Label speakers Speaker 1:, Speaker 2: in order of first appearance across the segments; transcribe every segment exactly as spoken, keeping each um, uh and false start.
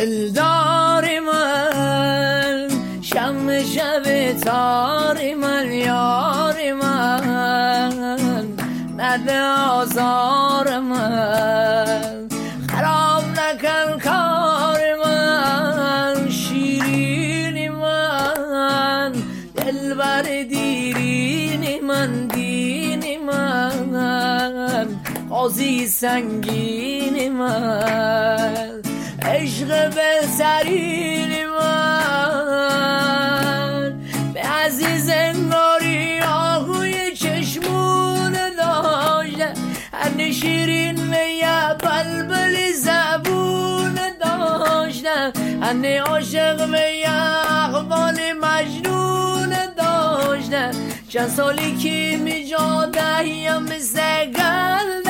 Speaker 1: دلدار من، شم شب تار من، یار من نده آزار من، خراب نکن کار من، شیرین من، دلبر دیرین من، دین من، قاضی سنگین من، عشق بهترین من، به عزیز انگاری آهوی چشمون داشتم، هنه شیرین به یه بلبل زبون داشتم، هنه عاشق به یه اقبال مجنون داشتم، چند سالی که می جاده یا مثل گل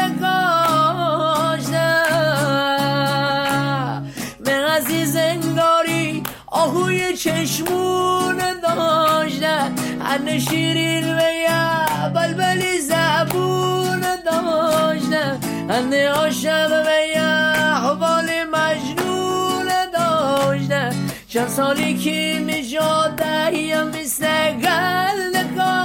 Speaker 1: داشتم، به عزیز انگاری آهوی چشمون داشتم، هنه شیرین به یه بلبلی زبون داشتم، هنه عاشق به یه احوال مجنون داشتم، چند سالی که می جاده یا مثل گل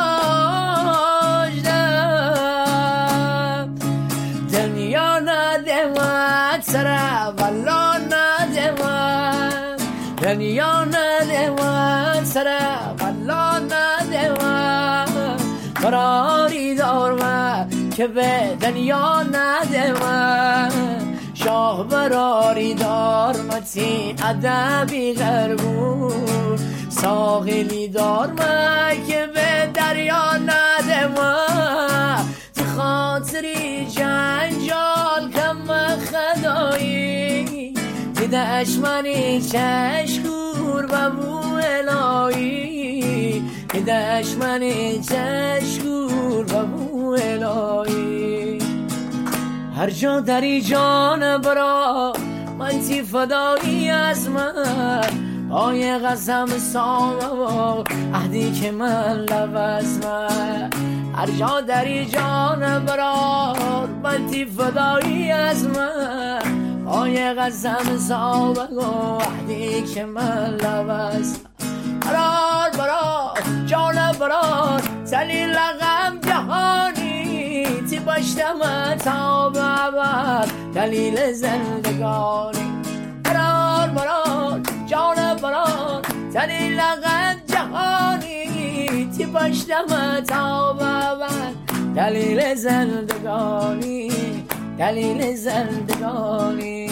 Speaker 1: داشتم، دنیا ندهد سر والا ندهد، دنیا ندهد سر والا ندهد، قراری دارم که به دنیا ندهد، شاه براری دار متین ادبی غربون، ساحلی دار من که به دریا ندهد، تو خاطری جنجال کم خدایی، که دشمنی چشکور و بو الهی، که دشمنی چشکور و بو الهی، هر جا دری جان برا من تی فدایی از من، آیه قسم سامو عهدی که من لبز من، هر جا دری جان برا من تی فدایی از من، آیه قسم سامو عهدی که من لبز، برار برار جان برار سلیل لغم جهانی، تی باشتم تا به ابد دلیل زندگانی، برار برار جان برار سلیل لغم جهانی، تی باشتم تا به ابد دلیل زندگانی، دلیل زندگانی.